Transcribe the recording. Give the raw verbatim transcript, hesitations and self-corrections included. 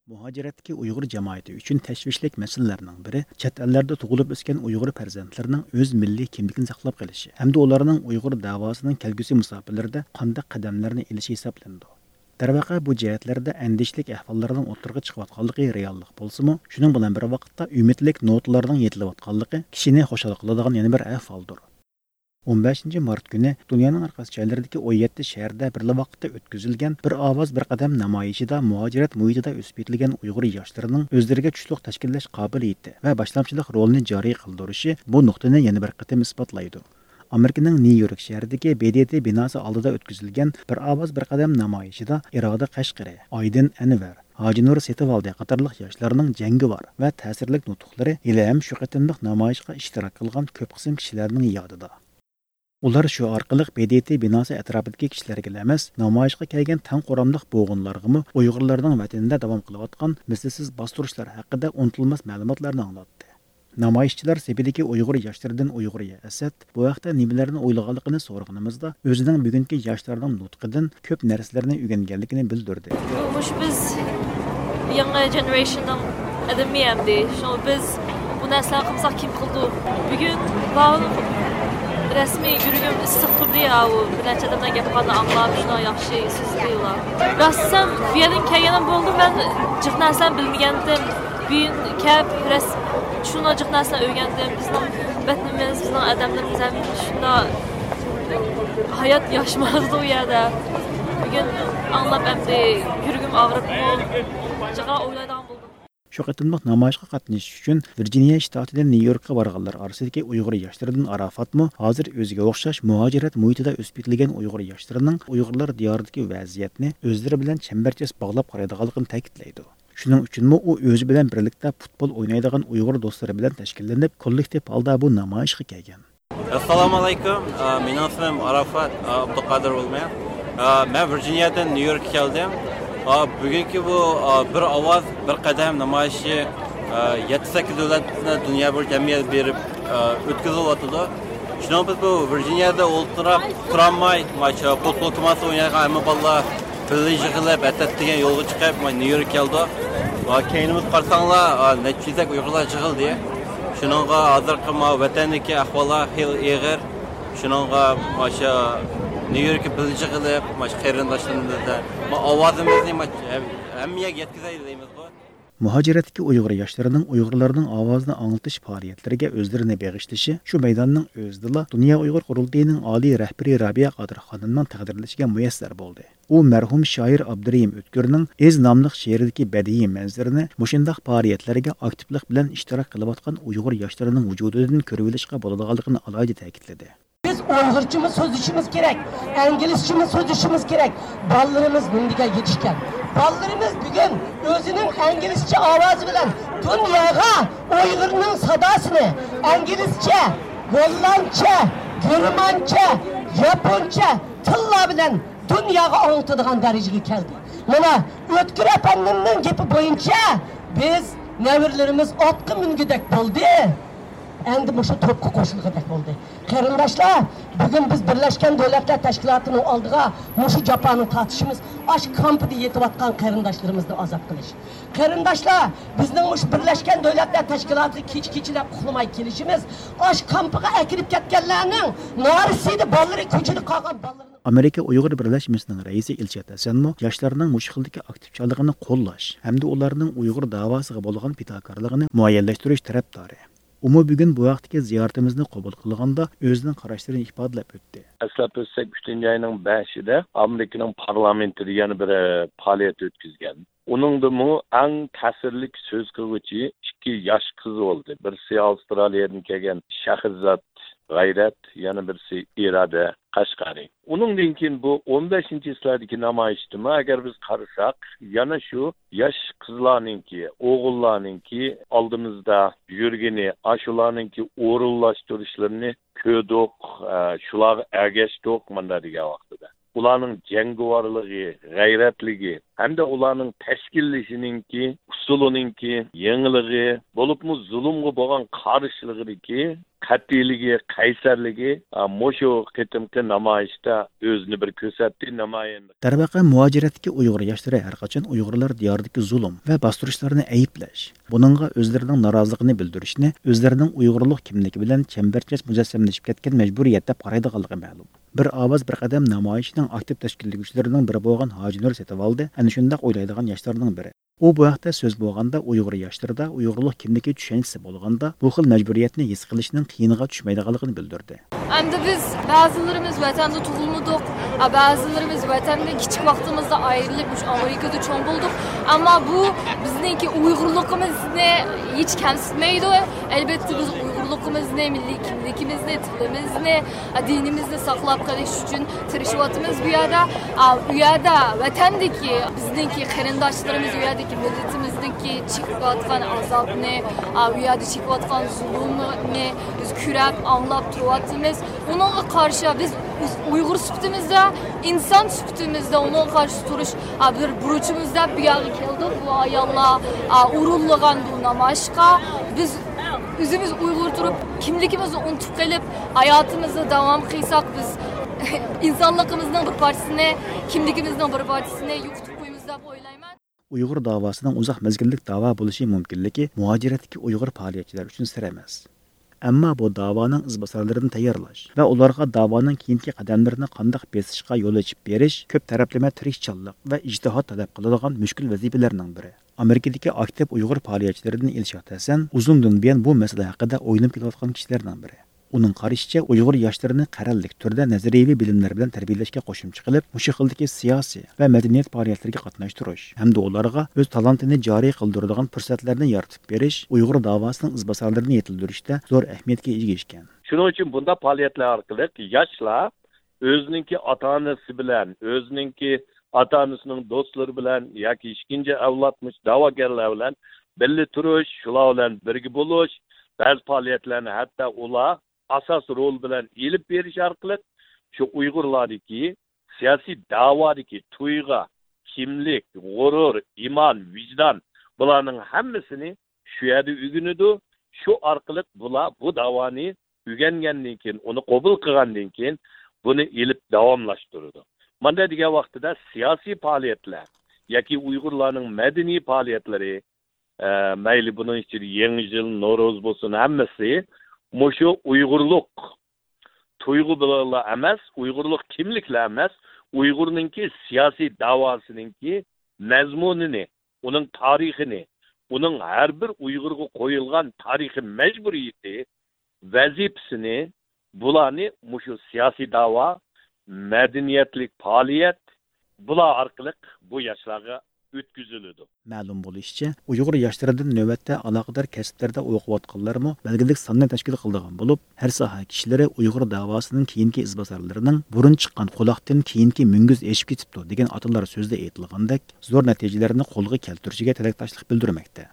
Muhaciratdagi Uyg'ur jamoati uchun tashvishlik masalalarning biri chet ellarda tug'ilib o'sgan Uyg'ur farzandlarining o'z milliy kimligini saqlab qolishi hamda ularning Uyg'ur davosining kelgusi musobalarida qanday qadamlarni olishi hisoblandi. Darvaqa bu jihatlarda andishlik ahvollarning o'tirg'i chiqayotganligi reallik bo'lsa-mu, shuning bilan bir vaqtda umidlik notlarning yetilayotganligi kishini xushal qiladigan yana bir ahvoldir. o'n beshinchi mart kuni dunyoning har qaysi joylaridagi o'n yetti shaharda bir vaqtda o'tkazilgan bir ovoz bir qadam namoyishida muhojirat muhitida o'sib yetilgan Uyg'ur yoshlarining o'zlariga tushliq tashkillash qobiliyati va boshlamchilik rolini joriy qildirishi bu nuqtani yana bir qatam isbotlaydi. Amerikaning Nyu-York shahridagi B D T binosi oldida o'tkazilgan bir ovoz bir qadam namoyishida Iroda Qashqari, Oydin Anvar, Hojinur Setivaldi qatorliq yoshlarning jangovar va ta'sirli nutqlari ila ham shu qatimliq namoyishga ishtirok qilgan ko'p qism kishilarning yodida. Ular shu orqali B D T binosi atrofidagi kishilarga emas, namoyishga kelgan tang qo'ramliq bo'g'inlarga Uyg'urlarning vatanida davom qilayotgan mislsiz bostirishlar haqida unutilmas ma'lumotlarni anglatdi. Namoyishchilar sepidagi Uyg'ur yoshlaridan Uyg'urga Asad bu vaqtda nimalarni o'ylaganligini so'raganimizda o'zining bugungi yoshlarning nutqidan ko'p narsalarni o'rganganligini bildirdi. Mush biz yangi generationning adamiyamdi. Shu biz bu narsalarni qilsak kim qildi? Bugun ba'zi rasmiy yurgim issiq turdi ya, u bilan chadamdan gaplarni anglab, shuna yaxshi so'zlaylar. Rassan bu yerdan kelganim bo'ldi, men jiq narsani bilmagandim. Bugun kelib ras shuna jiq narsani o'rgandim. Bizning vatanimiz, bizning odamlarimiz ham shunda hayot yaşamazdı u yerda. Bugun anglab endi yurgim og'rib, jiqa o'ylaydigan bo'ldim. Shu qatimliq namoyishga qatnashish uchun Virjiniya shtatidan Nyu-Yorkka borganlar orasidagi Uyg'ur yoshlaridan Arafatmi hozir o'ziga o'xshash muhojirat muhitida o'sib yetilgan Uyg'ur yoshlarining Uyg'urlar diyoridagi vaziyatni o'zlari bilan chambarchas bog'lab qaraydiganligini ta'kidlaydi. Shuning uchunmi u o'zi bilan birlikda futbol o'ynaydigan Uyg'ur do'stlari bilan tashkillanib, kollektiv holda bu namoyishga kelgan. Assalomu alaykum. Mening ismim Arafat Abduqodir Ulmer. Men Virjiniyadan Nyu-Yorkka keldim. Bugungi bu bir ovoz bir qadam namoyishi yetti sakkiz davlatni dunyo bo'yicha jamiyat berib o'tkazilyapti. Shuni biz bu Virjiniyada o'ltirib turolmay, macha futbol komandasi o'ynagan hamma bolalar birga yig'ilib atatdigan yo'lga chiqib Nyu-York keldi. Va keyinimiz qarsanglar necha Uyg'urlar yig'ildi. Shuningga hozirgi vatanniki ahvollar xil eg'ir. Shuningga macha Nyu-Yorkka birga qilib, mash qarindoshlarimizni, ma ovozimizni hammaga yetkazaylik deymiz bu. Muhojiratdagi Uyg'ur yoshlarining Uyg'urlarning ovozini anglatish faoliyatlariga o'zlarini beg'ishlashi shu maydonning o'zida Dunyo Uyg'ur qurultiyining oliy rahbari Rabiya Qodir xonimning taqdirlashiga muyassar bo'ldi. U marhum shoir Abdurahim O'tkirning Ez nomli she'ridagi badiiy manzarini mushundaq faoliyatlarga aktivlik bilan ishtirok qilayotgan Uyg'ur yoshlarining vujudidan ko'rib olishga bo'ladiganligini alohida ta'kidladi. Biz Uyg'urchimiz so'zishimiz kerak, inglizchimiz so'zishimiz kerak. Bolalarimiz bunga yetishgan. Bolalarimiz bugun o'zining inglizcha ovozi bilan dunyoga Uyg'urning sadosini inglizcha, gollandcha, germancha, yaponcha tillar bilan dunyoga anglitadigan darajaga keldi. Mana O'tkir apandimning gapi bo'yicha biz nevirlarimiz otqa mingidek bo'ldi. Endi bu to'pqa qo'shilgandek bo'ldi. Qarindoshlar, bugun biz Birlashgan Davlatlar Tashkilotining oldiga mushu japoni tortishimiz, ash kampida yetayotgan qarindoshlarimizni ozod qilish. Qarindoshlar, bizning mush Birlashgan Davlatlar Tashkiloti kech-kechlab uxlamay kelishimiz, ash kampiga akirib ketganlarning norisida bolalari ko'chada qolgan bolalarni Amerika Uyg'ur birlashmasining raisi Ilshat Hasanmo yoshlarning mushkildagi aktivchiligini qo'llash hamda ularning Uyg'ur davosiga bo'lgan fitokorligini muayyanlashtirish tarafdori. Umu bugun bu vaqtdagi ziyoratimizni qabul qilganda o'zining qarashlarini ifodalab o'tdi. Aslab o'tsak uchinchi oyning beshida Amerikaning parlamentida yana bir faoliyat o'tkazgan. Uningdimi eng ta'sirli so'z qiluvchi ikki yosh qiz bo'ldi. Birisi Avstraliyadan kelgan Shahrzod G'ayrat, yana birisi Iroda Qashqari. Uningdan keyin bu o'n beshinchi yillardagi namoyishdimi agar biz qarasak, yana shu yosh qizlarningki, o'g'illarningki oldimizda yurgani, ashularningki o'rinlashtirishlarini ko'rdik, shular ergashdik mana degan vaqtida. Ularning jangovarligi, g'ayratligi hamda ularning tashkillashininki, usulininki, yengiligi, bo'libmi zulmga bo'lgan qarshiligidagi qat'iyligi, qaysarligi mushu qitimki namoyishda o'zini bir ko'rsatdi namoyon. Darvaqa muajiratdagi Uyg'ur yoshlari har qachon Uyg'urlar diyoridagi zulm va bostirishlarni ayiblash, buningga o'zlarining noroziligini bildirishni, o'zlarining Uyg'urlik kimligi bilan chambarchas mujassamlashib ketgan majburiyat deb qaraydiganligi ma'lum. Bir ovoz bir qadam namoyishning aktiv tashkillovchilarining biri bo'lgan Hoji Nur Setivaldi ana shunday o'ylaydigan yoshlarning biri. U bu vaqtda so'z bo'lganda Uyg'ur yoshlarida Uyg'urlik kimligi tushunchasi bo'lganda bu xil majburiyatni his qilishning qiyiniga tushmaydiganligini bildirdi. Endi biz ba'zilarimiz vatanda tug'ilmadik, ba'zilarimiz vatanda kichik vaqtimizda ayrilib Amerikada cho'ng bo'ldik, ammo bu bizningki Uyg'urligimizni hech kamsitmaydi. Albatta biz Uyg'urligimizni, milliy kimligimizni, tilimizni, dinimizni saqlab qolish uchun tirishyapmiz bu yerda. U yerda vatandagi bizningki qarindoshlarimiz u yerda millatimizdagi chekayotgan azobni, u yerda chekayotgan zulmni biz ko'rib, anglab turibmiz. Uningga qarshi biz Uyg'ur sifatimizda, inson sifatimizda unga qarshi turish bir burchimizda bu yerga keldik. Bu ayollar urulgan bu namoyishga biz o'zimiz Uyg'ur turib, kimligimizni unutib qolib, hayotimizni davom qilsak biz insonligimizning bir parchasini, kimligimizning bir parchasini yo'qotib qo'yamiz deb o'ylayman. Uyg'ur davosining uzoq mezgillik da'vo bo'lishi mumkinligi muajiratdagi Uyg'ur faoliyatchilar uchun sir emas. Ammo bu da'voning izbosarlarini tayyorlash va ularga da'voning keyingi qadamlarini qanday besishga yo'l ochib berish ko'p taraflama tirikchilik va ijtihod talab qiladigan mushkul vazifalarning biri. Amerikadagi aktiv Uyg'ur faoliyatchilaridan Elshad Hasan uzundan buyon bu masala haqida o'ylab kelayotgan kishilardan biri. Uning qarashicha Uyg'ur yoshlarini qarallik turda nazariyaviy bilimlar bilan tarbiyalashga qo'shimcha qilib, o'sha xildagi siyosiy va madaniyat faoliyatlariga qatnashtirish hamda ularga o'z talantini joriy qildiradigan fursatlarni yaratib berish Uyg'ur davosining izbosarlarini yetildirishda zo'r ahamiyatga ega ekan. Shuning uchun bunda faoliyatlar orqali yoshlar o'zininki ota-onasi bilan, o'zininki ota-onasining do'stlari bilan yoki ikkinchi avlodmish da'vogarlar bilan birga turish, shular bilan birga bo'lish, ba'zi faoliyatlarni hatto ular asas rol bilan elib berish orqali shu Uyg'urlardagi siyosiy da'vodagi tuyg'a, kimlik, g'urur, iymon, vijdon bularning hammasini shu yerda o'rganadi. Shu orqali bular bu da'voni o'rgangandan keyin, uni qabul qilgandan keyin buni elib davomlashtiradi. Mana degan vaqtida siyosiy faoliyatlar yoki Uyg'urlarning madaniy faoliyatlari, e, mayli buning ichida Yangi yil, Noro'z bo'lsin, hammasi mushu Uyg'urlik tuyg'u bilan emas, Uyg'urlik kimliklar emas, Uyg'urningki siyosiy da'vosiningki mazmunini, uning tarixini, uning har bir Uyg'urga qo'yilgan tarixiy majburiyati, vazifasini bularni mushu siyosiy da'vo, madaniyatlik faoliyat bular orqali bu yoshlarga o'tkaziladi. Ma'lum bo'lishicha, Uyg'ur yoshlaridan navbatda aloqador kasblarda o'qiyotganlarmi belgilik sonni tashkil qilgan bo'lib, har soha kishilari Uyg'ur davosining keyingi izbosarlarining burun chiqqan quloqdan keyingi munguz eshib ketibdi degan atalar so'zda aytilgandek, zo'r natijalarni qo'lga keltirishiga tilakdoshlik bildirmoqda.